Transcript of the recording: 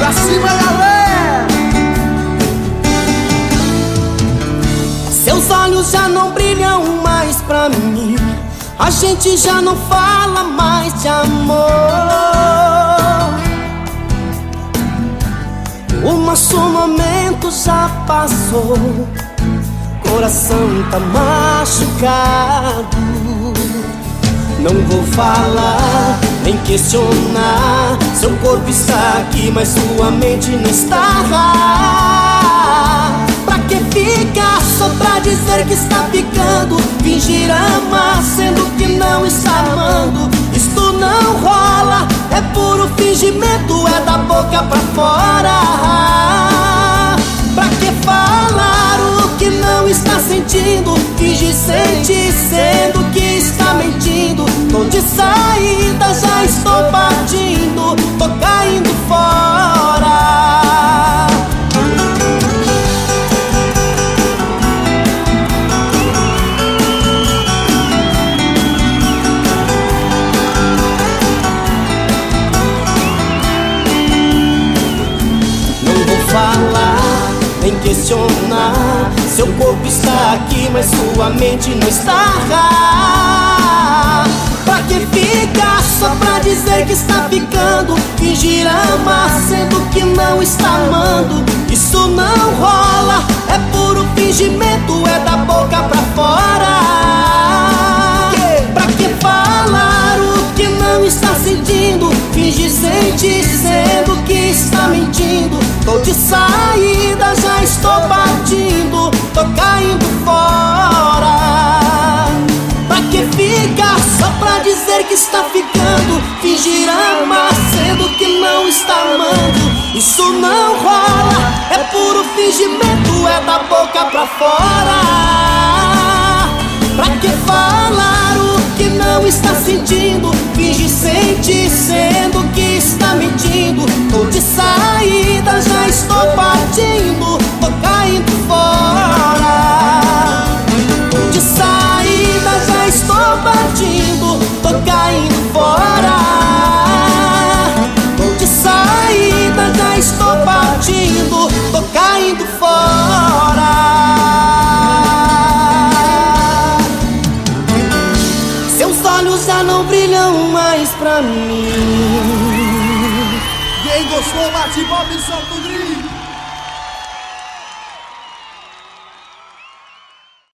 Pra cima, galera! Seus olhos já não brilham mais pra mim, a gente já não fala mais de amor. O nosso momento já passou, coração tá machucado. Não vou falar, nem questionar. Seu corpo está aqui, mas sua mente não está. Pra que ficar só pra dizer que está ficando? Fingir amar, sendo que não está amando. Isto não rola, é puro fingimento, é da boca pra fora. Pra que falar o que não está sentindo? Fingir sentir, sendo que está mentindo. Tô de saída, já estou partindo, tô caindo fora. Não vou falar, nem questionar. Seu corpo está aqui, mas sua mente não está. Pra que ficar só pra dizer que está ficando? Fingir amar, sendo que não está amando. Isso não rola, é puro fingimento, é da boca pra fora. Pra que falar o que não está sentindo? Fingir sentir, sendo que está mentindo. Tô de saída, já estou partindo, tô caindo fora. Pra que ficar só pra dizer que está ficando? Fingir amar, sendo que não está amando. Isso não rola, é puro fingimento, é da boca pra fora. Pra que falar o que não está sentindo? Fingir sentir, sendo que está mentindo. Tô de saída, já estou partindo, tô caindo fora. Tô de saída, já estou partindo, tô caindo fora. Tô de saída, já estou partindo, tô caindo fora. Seus olhos já não brilham mais pra mim. Quem gostou, bate palma e solta o grito.